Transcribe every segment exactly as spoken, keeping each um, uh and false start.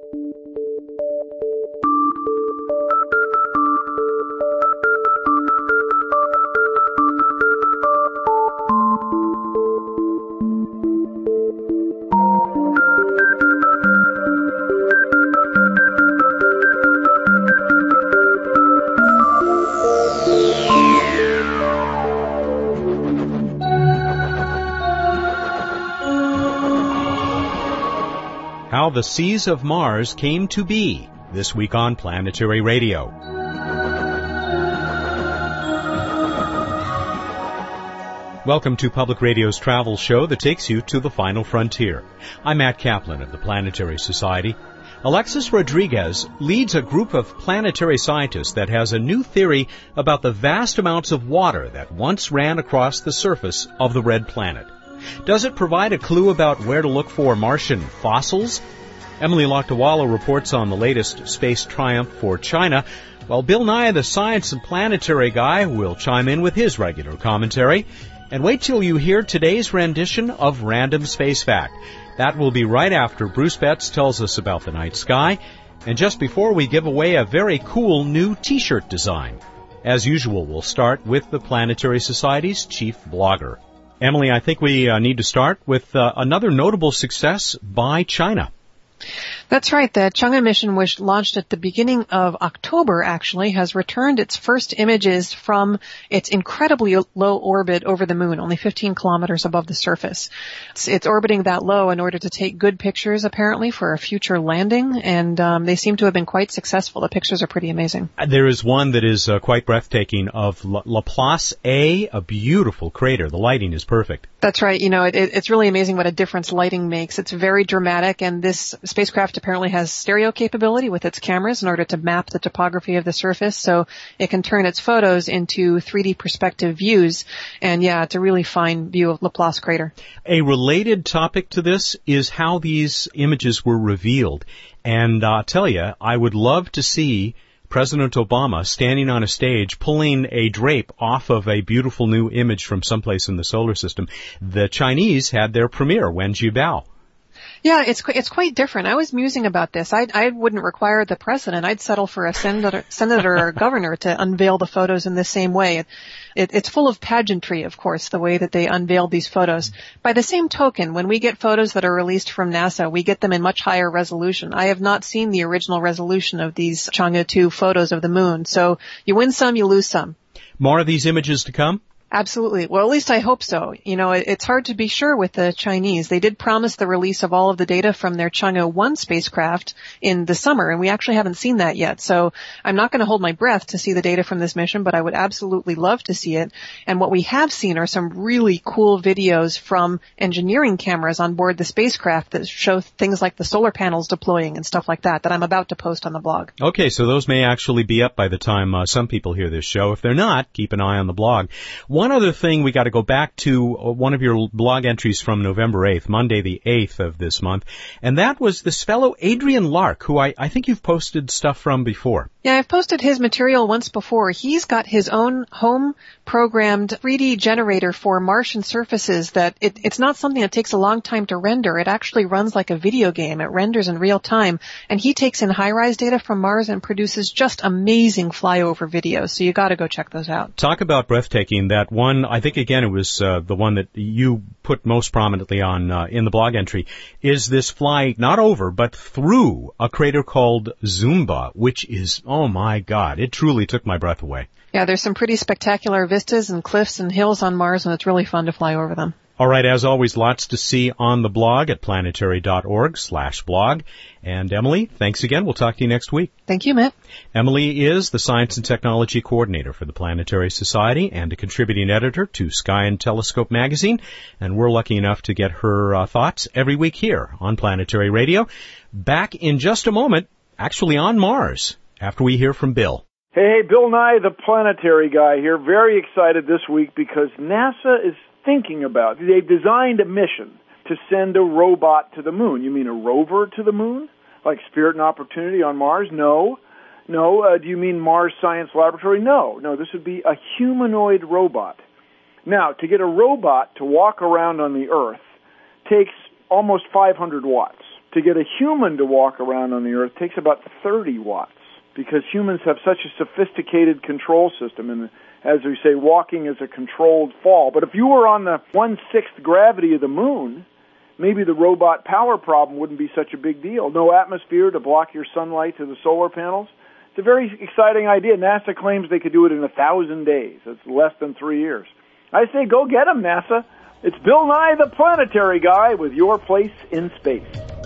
How the Seas of Mars Came to Be, this week on Planetary Radio. Welcome to Public Radio's travel show that takes you to the final frontier. I'm Matt Kaplan of the Planetary Society. Alexis Rodriguez leads a group of planetary scientists that has a new theory about the vast amounts of water that once ran across the surface of the red planet. Does it provide a clue about where to look for Martian fossils? Emily Lakdawalla reports on the latest space triumph for China, while Bill Nye, the science and planetary guy, will chime in with his regular commentary. And wait till you hear today's rendition of Random Space Fact. That will be right after Bruce Betts tells us about the night sky, and just before we give away a very cool new t-shirt design. As usual, we'll start with the Planetary Society's chief blogger. Emily, I think we uh, need to start with uh, another notable success by China. That's right. The Chang'e mission, which launched at the beginning of October, actually, has returned its first images from its incredibly low orbit over the moon, only fifteen kilometers above the surface. It's, it's orbiting that low in order to take good pictures, apparently, for a future landing, and um, they seem to have been quite successful. The pictures are pretty amazing. There is one that is uh, quite breathtaking of La- Laplace A, a beautiful crater. The lighting is perfect. That's right. You know, it, it, it's really amazing what a difference lighting makes. It's very dramatic, and this spacecraft apparently has stereo capability with its cameras in order to map the topography of the surface, so it can turn its photos into three D perspective views. And yeah, it's a really fine view of Laplace crater. A related topic to this is how these images were revealed. And I'll tell you, I would love to see President Obama standing on a stage pulling a drape off of a beautiful new image from someplace in the solar system. The Chinese had their premiere, Wen Jiabao. Yeah, it's it's quite different. I was musing about this. I I wouldn't require the president. I'd settle for a senator, senator or governor to unveil the photos in the same way. It, it, it's full of pageantry, of course, the way that they unveiled these photos. By the same token, when we get photos that are released from NASA, we get them in much higher resolution. I have not seen the original resolution of these Chang'e two photos of the moon. So you win some, you lose some. More of these images to come? Absolutely. Well, at least I hope so. You know, it's hard to be sure with the Chinese. They did promise the release of all of the data from their Chang'e one spacecraft in the summer, and we actually haven't seen that yet. So I'm not going to hold my breath to see the data from this mission, but I would absolutely love to see it. And what we have seen are some really cool videos from engineering cameras on board the spacecraft that show things like the solar panels deploying and stuff like that, that I'm about to post on the blog. Okay, so those may actually be up by the time uh, some people hear this show. If they're not, keep an eye on the blog. One other thing, we got to go back to one of your blog entries from November eighth, Monday the eighth of this month, and that was this fellow Adrian Lark, who I, I think you've posted stuff from before. Yeah, I've posted his material once before. He's got his own home-programmed three D generator for Martian surfaces that it, it's not something that takes a long time to render. It actually runs like a video game. It renders in real time, and he takes in high-rise data from Mars and produces just amazing flyover videos, so you got to go check those out. Talk about breathtaking. That one, I think, again, it was uh, the one that you put most prominently on uh, in the blog entry, is this fly not over, but through a crater called Zumba, which is, oh my God, it truly took my breath away. Yeah, there's some pretty spectacular vistas and cliffs and hills on Mars, and it's really fun to fly over them. All right, as always, lots to see on the blog at planetary.org slash blog. And Emily, thanks again. We'll talk to you next week. Thank you, Matt. Emily is the Science and Technology Coordinator for the Planetary Society and a contributing editor to Sky and Telescope magazine. And we're lucky enough to get her uh, thoughts every week here on Planetary Radio. Back in just a moment, actually on Mars, after we hear from Bill. Hey, hey, Bill Nye, the planetary guy here. Very excited this week because NASA is thinking about, they've designed a mission to send a robot to the moon. You mean a rover to the moon? Like Spirit and Opportunity on Mars? No. No. Uh, do you mean Mars Science Laboratory? No. No, this would be a humanoid robot. Now, to get a robot to walk around on the Earth takes almost five hundred watts. to get a human to walk around on the Earth takes about thirty watts, because humans have such a sophisticated control system, and as we say, walking is a controlled fall. But if you were on the one-sixth gravity of the moon, maybe the robot power problem wouldn't be such a big deal. No atmosphere to block your sunlight to the solar panels. It's a very exciting idea. NASA claims they could do it in a thousand days. It's less than three years. I say go get them, NASA. It's Bill Nye the Planetary Guy with your place in space.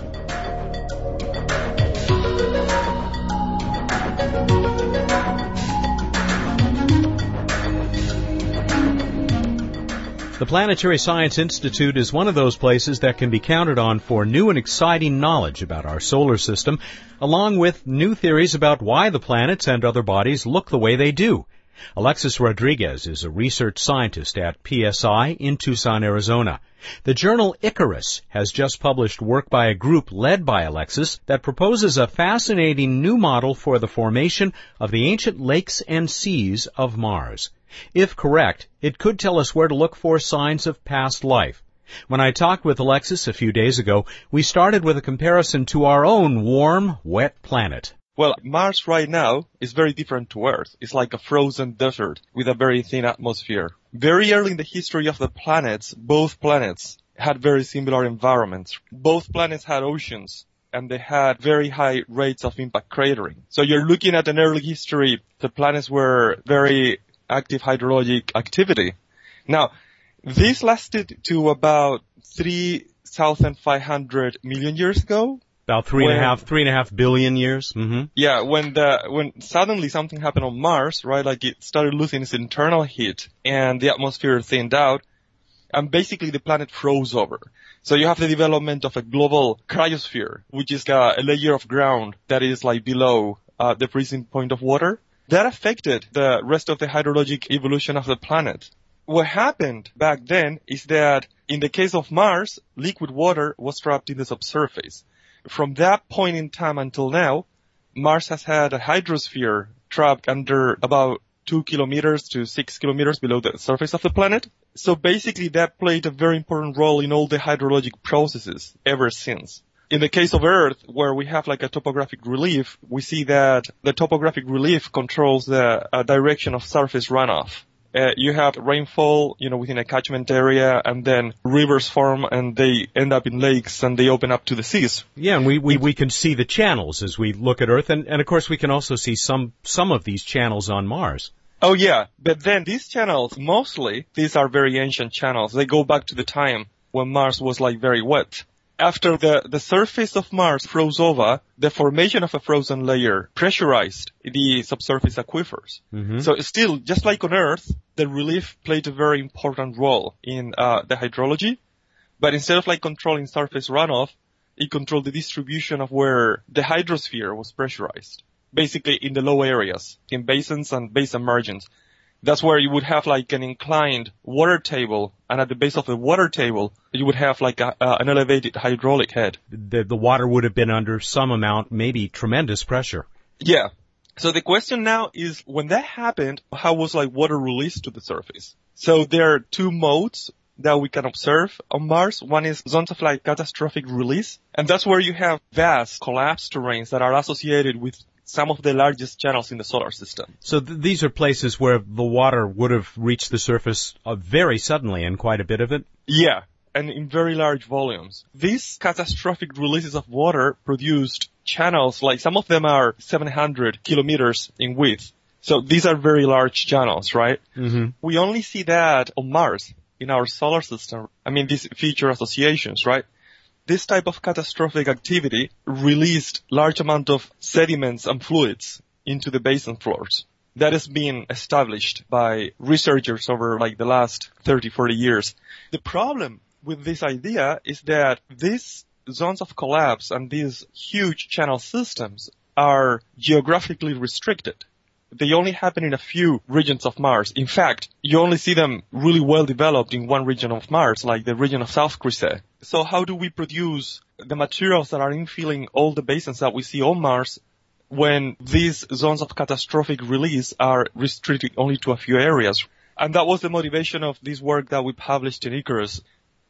The Planetary Science Institute is one of those places that can be counted on for new and exciting knowledge about our solar system, along with new theories about why the planets and other bodies look the way they do. Alexis Rodriguez is a research scientist at P S I in Tucson, Arizona. The journal Icarus has just published work by a group led by Alexis that proposes a fascinating new model for the formation of the ancient lakes and seas of Mars. If correct, it could tell us where to look for signs of past life. When I talked with Alexis a few days ago, we started with a comparison to our own warm, wet planet. Well, Mars right now is very different to Earth. It's like a frozen desert with a very thin atmosphere. Very early in the history of the planets, both planets had very similar environments. Both planets had oceans, and they had very high rates of impact cratering. So you're looking at an early history, the planets were very active hydrologic activity. Now, this lasted to about three thousand five hundred million years ago. About three when, and a half, three and a half billion years. Mm-hmm. Yeah, when the when suddenly something happened on Mars, right? Like it started losing its internal heat, and the atmosphere thinned out, and basically the planet froze over. So you have the development of a global cryosphere, which is a, a layer of ground that is like below uh, the freezing point of water. That affected the rest of the hydrologic evolution of the planet. What happened back then is that in the case of Mars, liquid water was trapped in the subsurface. From that point in time until now, Mars has had a hydrosphere trapped under about two kilometers to six kilometers below the surface of the planet. So basically that played a very important role in all the hydrologic processes ever since. In the case of Earth, where we have like a topographic relief, we see that the topographic relief controls the uh, direction of surface runoff. Uh, you have rainfall, you know, within a catchment area, and then rivers form, and they end up in lakes, and they open up to the seas. Yeah, and we, we, we can see the channels as we look at Earth, and, and of course we can also see some, some of these channels on Mars. Oh yeah, but then these channels, mostly, these are very ancient channels. They go back to the time when Mars was like very wet. After the, the surface of Mars froze over, the formation of a frozen layer pressurized the subsurface aquifers. Mm-hmm. So still, just like on Earth, the relief played a very important role in uh, the hydrology. But instead of like controlling surface runoff, it controlled the distribution of where the hydrosphere was pressurized. Basically in the low areas, in basins and basin margins. That's where you would have like an inclined water table, and at the base of the water table, you would have like a, uh, an elevated hydraulic head. The, the water would have been under some amount, maybe tremendous pressure. Yeah. So the question now is, when that happened, how was like water released to the surface? So there are two modes that we can observe on Mars. One is zones of like catastrophic release, and that's where you have vast collapsed terrains that are associated with some of the largest channels in the solar system. So th- these are places where the water would have reached the surface uh, very suddenly, and quite a bit of it? Yeah, and in very large volumes. These catastrophic releases of water produced channels, like some of them are seven hundred kilometers in width. So these are very large channels, right? Mm-hmm. We only see that on Mars, in our solar system. I mean, these feature associations, right? This type of catastrophic activity released large amount of sediments and fluids into the basin floors. That has been established by researchers over like the last thirty, forty years. The problem with this idea is that these zones of collapse and these huge channel systems are geographically restricted. They only happen in a few regions of Mars. In fact, you only see them really well developed in one region of Mars, like the region of South Chrysae. So how do we produce the materials that are infilling all the basins that we see on Mars when these zones of catastrophic release are restricted only to a few areas? And that was the motivation of this work that we published in Icarus.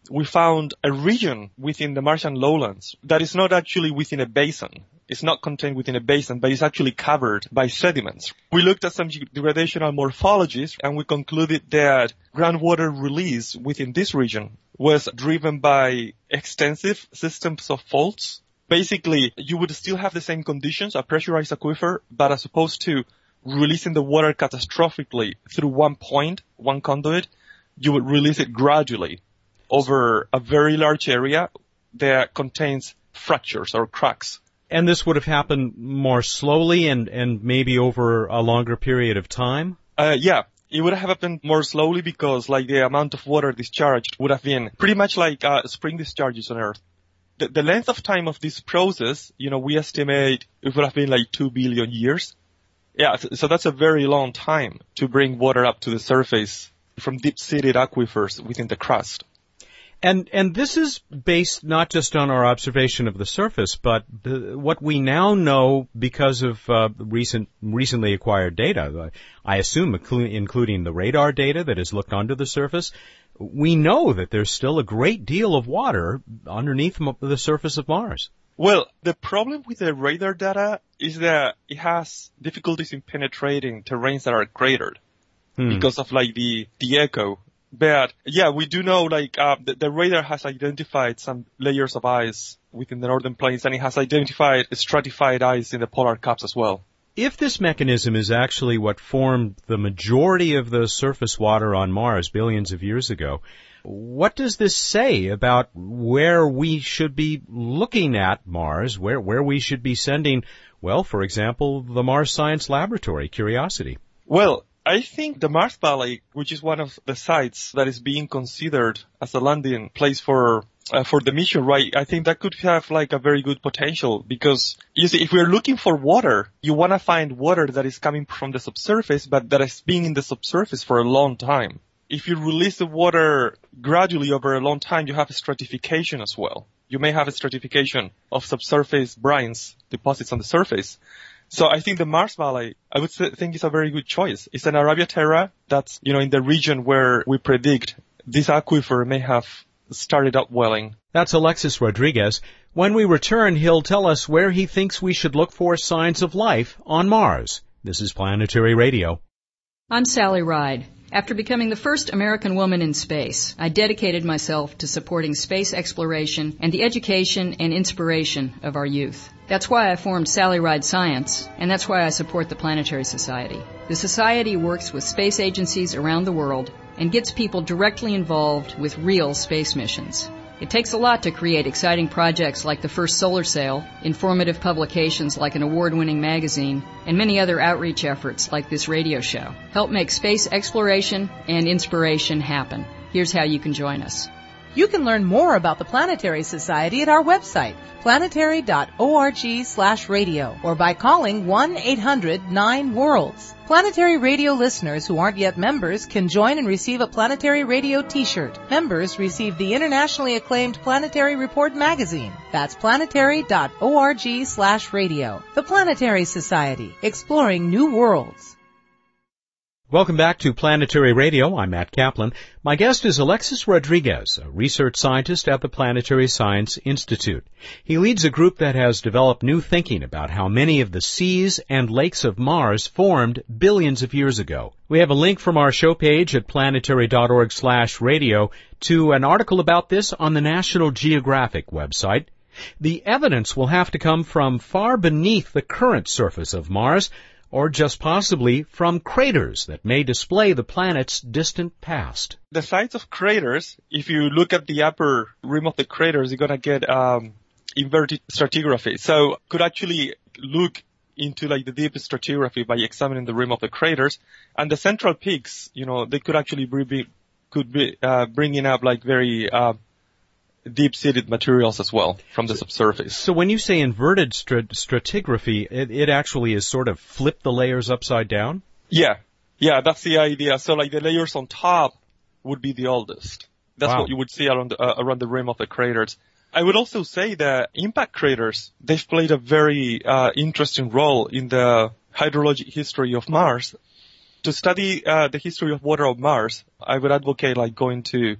we found a region within the Martian lowlands that is not actually within a basin. It's not contained within a basin, but it's actually covered by sediments. We looked at some gradational morphologies, and we concluded that groundwater release within this region was driven by extensive systems of faults. Basically, you would still have the same conditions, a pressurized aquifer, but as opposed to releasing the water catastrophically through one point, one conduit, you would release it gradually over a very large area that contains fractures or cracks. And this would have happened more slowly and, and maybe over a longer period of time? Uh, yeah, it would have happened more slowly because like the amount of water discharged would have been pretty much like uh, spring discharges on Earth. The, the length of time of this process, you know, we estimate it would have been like two billion years. Yeah, so that's a very long time to bring water up to the surface from deep-seated aquifers within the crust. And and this is based not just on our observation of the surface, but the, what we now know because of uh, recent recently acquired data. I assume, including the radar data that has looked under the surface, we know that there's still a great deal of water underneath the surface of Mars. Well, the problem with the radar data is that it has difficulties in penetrating terrains that are cratered hmm. because of like the the echo. But yeah, we do know like uh, the, the radar has identified some layers of ice within the northern plains, and it has identified stratified ice in the polar caps as well. If this mechanism is actually what formed the majority of the surface water on Mars billions of years ago, what does this say about where we should be looking at Mars, where where we should be sending, well, for example, the Mars Science Laboratory, Curiosity? Well, I think the Mars Valley, which is one of the sites that is being considered as a landing place for uh, for the mission, right? I think that could have like a very good potential because you see, if we're looking for water, you want to find water that is coming from the subsurface, but that has been in the subsurface for a long time. If you release the water gradually over a long time, you have a stratification as well. You may have a stratification of subsurface brines deposits on the surface. So I think the Mars Valley, I would think is a very good choice. It's an Arabia Terra that's, you know, in the region where we predict this aquifer may have started upwelling. That's Alexis Rodriguez. When we return, he'll tell us where he thinks we should look for signs of life on Mars. This is Planetary Radio. I'm Sally Ride. After becoming the first American woman in space, I dedicated myself to supporting space exploration and the education and inspiration of our youth. That's why I formed Sally Ride Science, and that's why I support the Planetary Society. The Society works with space agencies around the world and gets people directly involved with real space missions. It takes a lot to create exciting projects like the first solar sail, informative publications like an award-winning magazine, and many other outreach efforts like this radio show. Help make space exploration and inspiration happen. Here's how you can join us. You can learn more about the Planetary Society at our website, planetary dot org slash radio, or by calling one eight hundred nine worlds. Planetary Radio listeners who aren't yet members can join and receive a Planetary Radio t-shirt. Members receive the internationally acclaimed Planetary Report magazine. That's planetary dot org slash radio. The Planetary Society, exploring new worlds. Welcome back to Planetary Radio. I'm Matt Kaplan. My guest is Alexis Rodriguez, a research scientist at the Planetary Science Institute. He leads a group that has developed new thinking about how many of the seas and lakes of Mars formed billions of years ago. We have a link from our show page at planetary dot org slash radio to an article about this on the National Geographic website. The evidence will have to come from far beneath the current surface of Mars, or just possibly from craters that may display the planet's distant past. The sites of craters, if you look at the upper rim of the craters, you're going to get um, inverted stratigraphy. So could actually look into like the deep stratigraphy by examining the rim of the craters. And the central peaks, you know, they could actually be, could be uh, bringing up like very uh, deep-seated materials as well from the subsurface. So when you say inverted strat- stratigraphy, it, it actually is sort of flip the layers upside down? Yeah. Yeah, that's the idea. So like the layers on top would be the oldest. That's wow. what you would see around the, uh, around the rim of the craters. I would also say that impact craters, they've played a very uh, interesting role in the hydrologic history of Mars. To study uh, the history of water on Mars, I would advocate like going to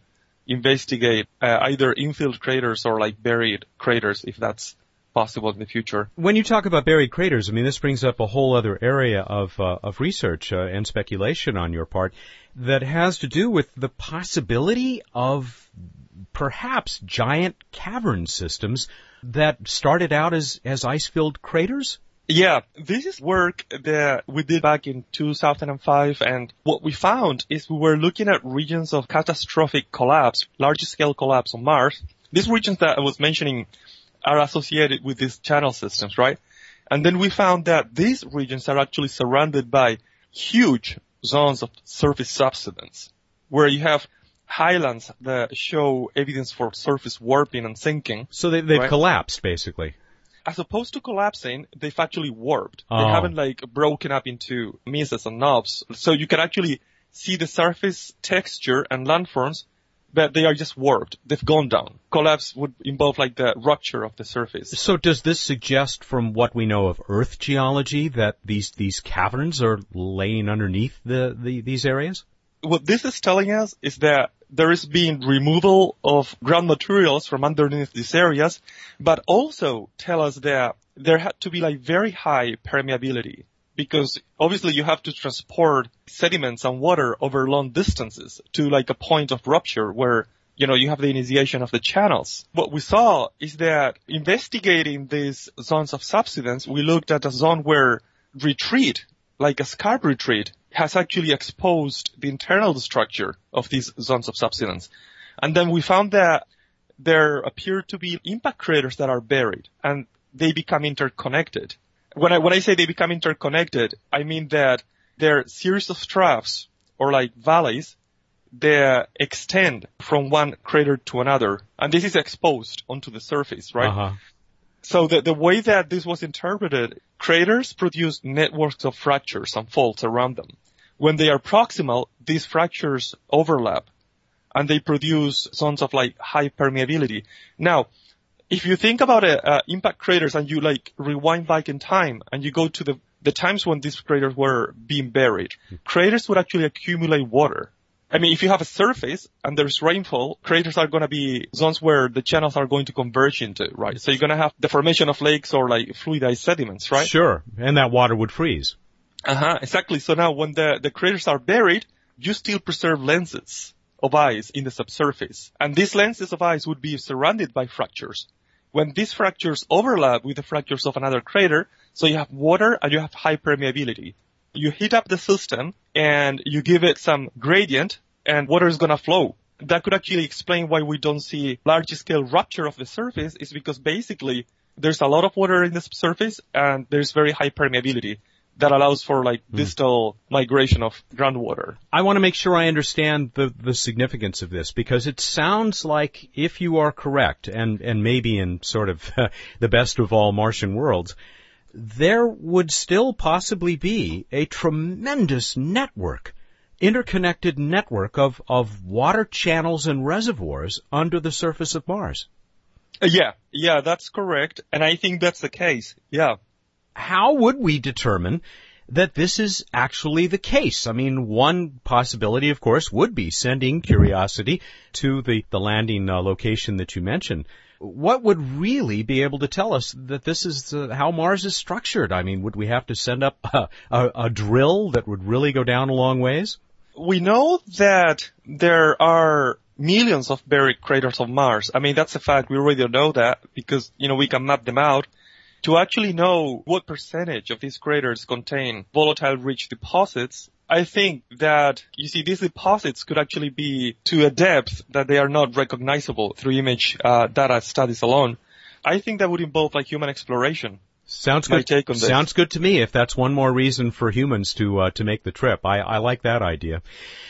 investigate uh, either infilled craters or like buried craters, if that's possible in the future. When you talk about buried craters, I mean, this brings up a whole other area of uh, of research uh, and speculation on your part that has to do with the possibility of perhaps giant cavern systems that started out as, as ice-filled craters? Yeah, this is work that we did back in two thousand five, and what we found is we were looking at regions of catastrophic collapse, large-scale collapse on Mars. These regions that I was mentioning are associated with these channel systems, right? And then we found that these regions are actually surrounded by huge zones of surface subsidence, where you have highlands that show evidence for surface warping and sinking. So they, they've right? collapsed, basically. As opposed to collapsing, they've actually warped. Oh. They haven't like broken up into mesas and knobs. So you can actually see the surface texture and landforms, but they are just warped. They've gone down. Collapse would involve like the rupture of the surface. So does this suggest from what we know of Earth geology that these, these caverns are laying underneath the, the these areas? What this is telling us is that there is being removal of ground materials from underneath these areas, but also tell us that there had to be like very high permeability, because obviously you have to transport sediments and water over long distances to like a point of rupture where, you know, you have the initiation of the channels. What we saw is that investigating these zones of subsidence, we looked at a zone where retreat, like a scarp retreat, has actually exposed the internal structure of these zones of subsidence. And then we found that there appear to be impact craters that are buried, and they become interconnected. When I, when I say they become interconnected, I mean that they're series of troughs, or like valleys, that extend from one crater to another, and this is exposed onto the surface, right? Uh-huh. So the, the way that this was interpreted, craters produce networks of fractures and faults around them. When they are proximal, these fractures overlap, and they produce zones of like high permeability. Now, if you think about it, uh, impact craters, and you like rewind back in time, and you go to the, the times when these craters were being buried, craters would actually accumulate water. I mean, if you have a surface and there's rainfall, craters are going to be zones where the channels are going to converge into, right? So you're going to have the formation of lakes or like fluidized sediments, right? Sure. And that water would freeze. Uh-huh, exactly. So now when the, the craters are buried, you still preserve lenses of ice in the subsurface. And these lenses of ice would be surrounded by fractures. When these fractures overlap with the fractures of another crater, so you have water and you have high permeability. You heat up the system and you give it some gradient and water is going to flow. That could actually explain why we don't see large-scale rupture of the surface, is because basically there's a lot of water in the surface and there's very high permeability that allows for like mm. distal migration of groundwater. I want to make sure I understand the, the significance of this, because it sounds like, if you are correct, and, and maybe in sort of the best of all Martian worlds, there would still possibly be a tremendous network, interconnected network of, of water channels and reservoirs under the surface of Mars. Uh, yeah, yeah, that's correct. And I think that's the case. Yeah. How would we determine that this is actually the case? I mean, one possibility, of course, would be sending Curiosity to the, the landing uh, location that you mentioned. What would really be able to tell us that this is uh, how Mars is structured? I mean, would we have to send up a, a, a drill that would really go down a long ways? We know that there are millions of buried craters on Mars. I mean, that's a fact. We already know that because, you know, we can map them out. To actually know what percentage of these craters contain volatile rich deposits, I think that, you see, these deposits could actually be to a depth that they are not recognizable through image uh, data studies alone. I think that would involve like human exploration. Sounds good. Take on this. Sounds good to me. If that's one more reason for humans to uh, to make the trip, I, I like that idea.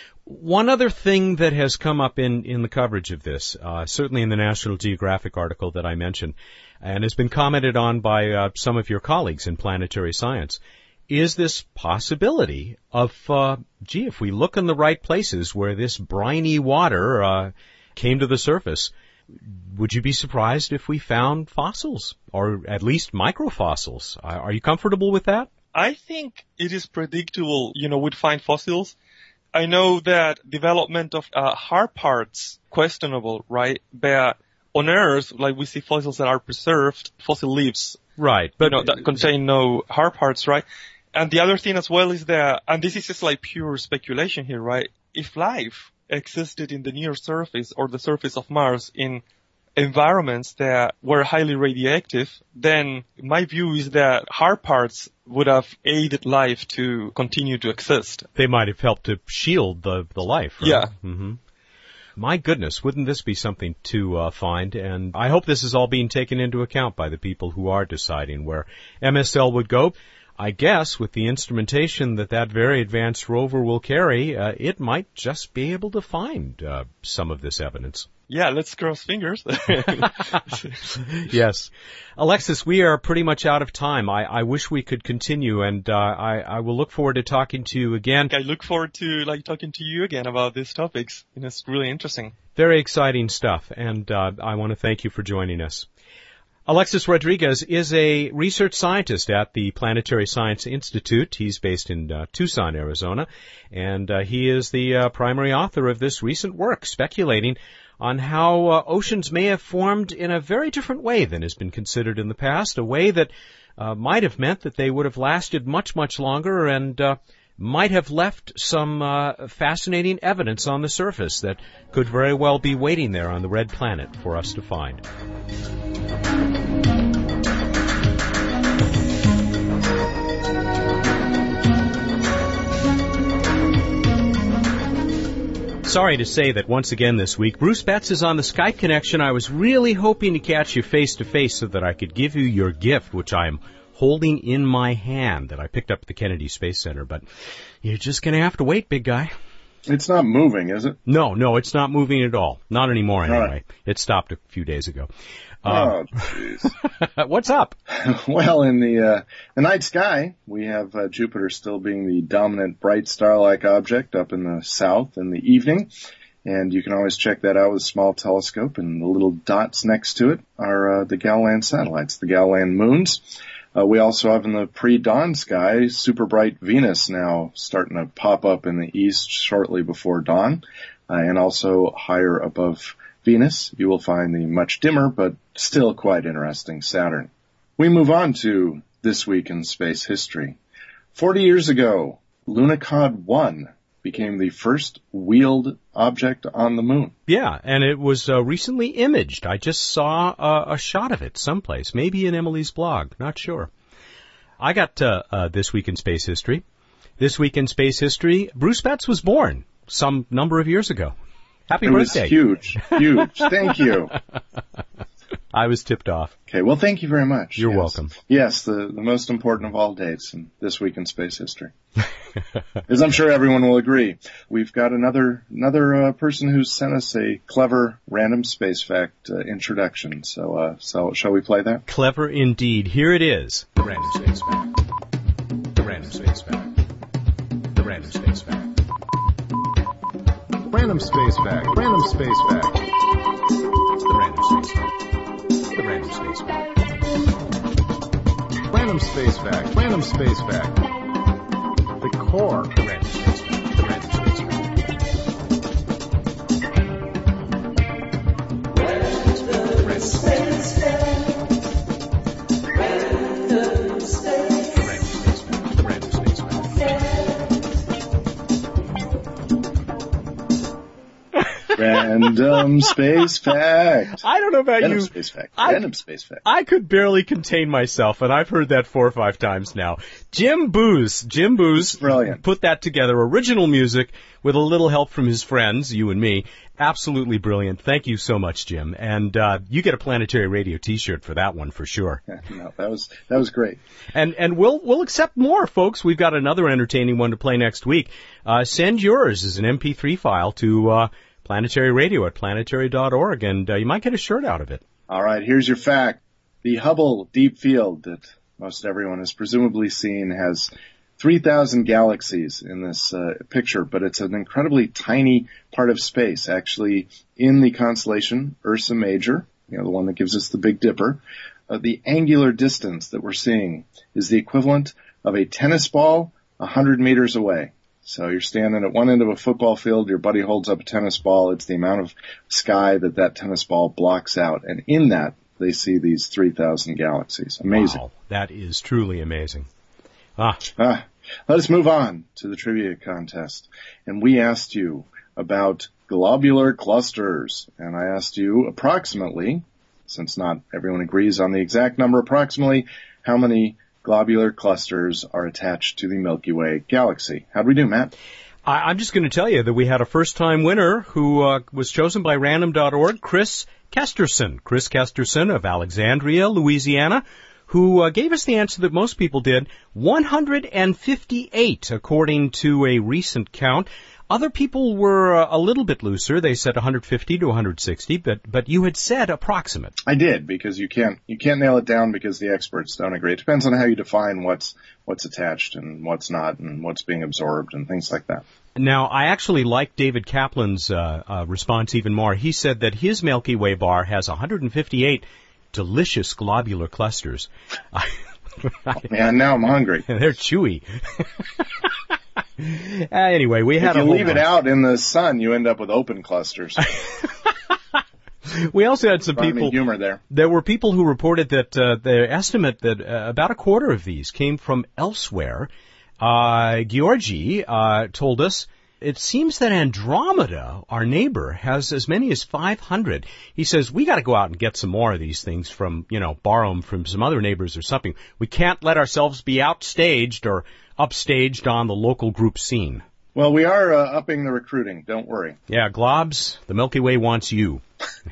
One other thing that has come up in, in the coverage of this, uh, certainly in the National Geographic article that I mentioned, and has been commented on by uh, some of your colleagues in planetary science, is this possibility of, uh, gee, if we look in the right places where this briny water uh, came to the surface, would you be surprised if we found fossils, or at least microfossils? Are you comfortable with that? I think it is predictable, you know, we'd find fossils. I know that development of uh, hard parts, questionable, right? But on Earth, like we see fossils that are preserved, fossil leaves. Right. But you know, that contain no hard parts, right? And the other thing as well is that, and this is just like pure speculation here, right? If life existed in the near surface or the surface of Mars in environments that were highly radioactive, then my view is that hard parts would have aided life to continue to exist. They might have helped to shield the, the life, right? Yeah. Mm-hmm. My goodness, wouldn't this be something to uh, find? And I hope this is all being taken into account by the people who are deciding where M S L would go. I guess with the instrumentation that that very advanced rover will carry, uh, it might just be able to find uh, some of this evidence. Yeah, let's cross fingers. Yes. Alexis, we are pretty much out of time. I, I wish we could continue, and uh, I, I will look forward to talking to you again. I look forward to like talking to you again about these topics. And it's really interesting. Very exciting stuff, and uh, I want to thank you for joining us. Alexis Rodriguez is a research scientist at the Planetary Science Institute. He's based in uh, Tucson, Arizona, and uh, he is the uh, primary author of this recent work speculating on how uh, oceans may have formed in a very different way than has been considered in the past, a way that uh, might have meant that they would have lasted much, much longer and uh, might have left some uh, fascinating evidence on the surface that could very well be waiting there on the red planet for us to find. Sorry to say that once again this week, Bruce Betts is on the Skype connection. I was really hoping to catch you face to face so that I could give you your gift, which I am holding in my hand that I picked up at the Kennedy Space Center. But you're just going to have to wait, big guy. It's not moving, is it? No, no, it's not moving at all. Not anymore, anyway. Right. It stopped a few days ago. Oh, jeez. What's up? Well, in the uh, the night sky, we have uh, Jupiter still being the dominant bright star-like object up in the south in the evening. And you can always check that out with a small telescope. And the little dots next to it are uh, the Galilean satellites, the Galilean moons. Uh, we also have in the pre-dawn sky, super bright Venus now starting to pop up in the east shortly before dawn. Uh, and also higher above Venus, you will find the much dimmer but still quite interesting Saturn. We move on to This Week in Space History. Forty years ago, Lunokhod one became the first wheeled object on the moon. Yeah, and it was uh, recently imaged. I just saw uh, a shot of it someplace, maybe in Emily's blog, not sure. I got uh, uh, This Week in Space History. This Week in Space History, Bruce Betts was born some number of years ago. Happy it birthday. It was huge, huge. Thank you. I was tipped off. Okay, well, thank you very much. You're yes. welcome. Yes, the, the most important of all dates in This Week in Space History. As I'm sure everyone will agree. We've got another another uh, person who's sent us a clever random space fact uh, introduction. So, uh, so shall we play that? Clever indeed. Here it is. The random space fact. The random space fact. The random space fact. Random space fact. Random space fact. The random space fact. The random space fact. Random space fact. Random space fact. The core. The random space fact. The random space fact. The random space fact. Random space. The random space fact. The random space fact. Random space fact. I don't know about Random you. space fact. I, Random space fact. I could barely contain myself, and I've heard that four or five times now. Jim Booz, Jim Booz, Brilliant. Put that together. Original music with a little help from his friends, you and me. Absolutely brilliant. Thank you so much, Jim. And uh, you get a Planetary Radio T-shirt for that one for sure. No, that was that was great. And and we'll we'll accept more, folks. We've got another entertaining one to play next week. Uh, send yours as an M P three file to uh, Planetary Radio at planetary dot org, and uh, you might get a shirt out of it. All right, here's your fact. The Hubble Deep Field that most everyone has presumably seen has three thousand galaxies in this uh, picture, but it's an incredibly tiny part of space. Actually, in the constellation Ursa Major, you know, the one that gives us the Big Dipper, uh, the angular distance that we're seeing is the equivalent of a tennis ball one hundred meters away. So you're standing at one end of a football field, your buddy holds up a tennis ball, it's the amount of sky that that tennis ball blocks out, and in that, they see these three thousand galaxies. Amazing. Wow, that is truly amazing. Ah. ah. Let us move on to the trivia contest. And we asked you about globular clusters. And I asked you approximately, since not everyone agrees on the exact number, approximately how many globular clusters are attached to the Milky Way galaxy. How'd we do, Matt? I, I'm just going to tell you that we had a first-time winner who uh, was chosen by random dot org, Chris Kesterson. Chris Kesterson of Alexandria, Louisiana, who uh, gave us the answer that most people did, one hundred fifty-eight, according to a recent count. Other people were uh, a little bit looser. They said one hundred fifty to one hundred sixty, but but you had said approximate. I did, because you can't you can't nail it down because the experts don't agree. It depends on how you define what's what's attached and what's not and what's being absorbed and things like that. Now, I actually like David Kaplan's uh, uh, response even more. He said that his Milky Way bar has one hundred fifty-eight delicious globular clusters. Oh, man, now I'm hungry. They're chewy. uh, anyway, we had if a you leave bunch. it out in the sun, you end up with open clusters. We also had some Find people. Humor there. There were people who reported that uh, their estimate that uh, about a quarter of these came from elsewhere. Uh, Georgi uh, told us it seems that Andromeda, our neighbor, has as many as five hundred. He says, we got to go out and get some more of these things from, you know, borrow them from some other neighbors or something. We can't let ourselves be outstaged or upstaged on the local group scene. Well, we are uh, upping the recruiting. Don't worry. Yeah, Globs, the Milky Way wants you.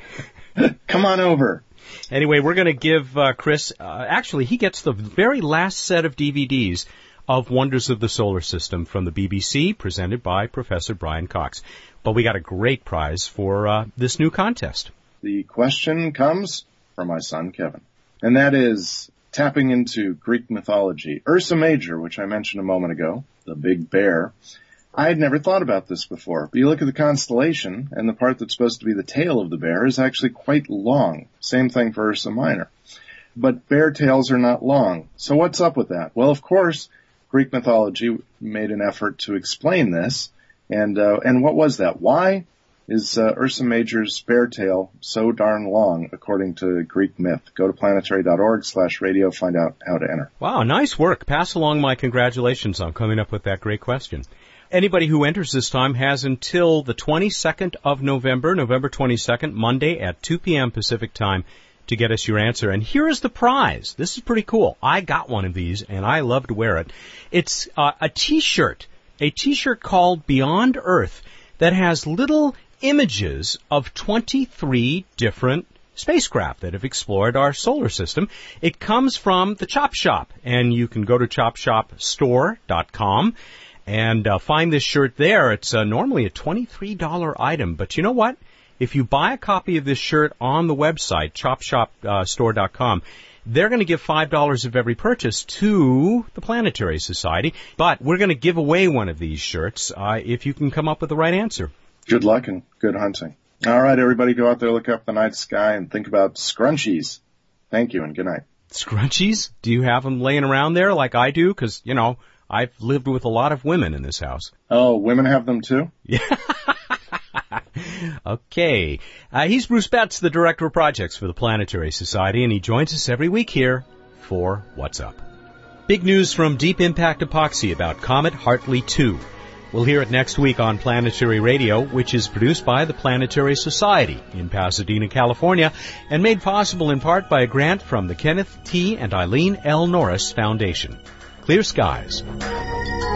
Come on over. Anyway, we're going to give uh, Chris, uh, actually, he gets the very last set of D V Ds of Wonders of the Solar System from the B B C, presented by Professor Brian Cox. But we got a great prize for uh, this new contest. The question comes from my son, Kevin. And that is, tapping into Greek mythology, Ursa Major, which I mentioned a moment ago, the big bear. I had never thought about this before, but you look at the constellation, and the part that's supposed to be the tail of the bear is actually quite long. Same thing for Ursa Minor. But bear tails are not long. So what's up with that? Well, of course, Greek mythology made an effort to explain this. And uh, and what was that? Why is uh, Ursa Major's bear tail so darn long, according to Greek myth? Go to planetary.org slash radio, find out how to enter. Wow, nice work. Pass along my congratulations on coming up with that great question. Anybody who enters this time has until the twenty-second of November, November twenty-second, Monday at two p.m. Pacific time, to get us your answer. And here is the prize. This is pretty cool. I got one of these, and I love to wear it. It's uh, a T-shirt, a T-shirt called Beyond Earth that has little images of twenty-three different spacecraft that have explored our solar system. It comes from the Chop Shop, and you can go to chop shop store dot com and uh, find this shirt there. It's uh, normally a twenty-three dollars item, but you know what? If you buy a copy of this shirt on the website, chop shop store dot com, they're going to give five dollars of every purchase to the Planetary Society. But we're going to give away one of these shirts uh, if you can come up with the right answer. Good luck and good hunting. All right, everybody, go out there, look up the night sky, and think about scrunchies. Thank you, and good night. Scrunchies? Do you have them laying around there like I do? Because, you know, I've lived with a lot of women in this house. Oh, women have them too? Yeah. Okay. Uh, he's Bruce Betts, the Director of Projects for the Planetary Society, and he joins us every week here for What's Up. Big news from Deep Impact Epoxy about Comet Hartley two. We'll hear it next week on Planetary Radio, which is produced by the Planetary Society in Pasadena, California, and made possible in part by a grant from the Kenneth T. and Eileen L. Norris Foundation. Clear skies.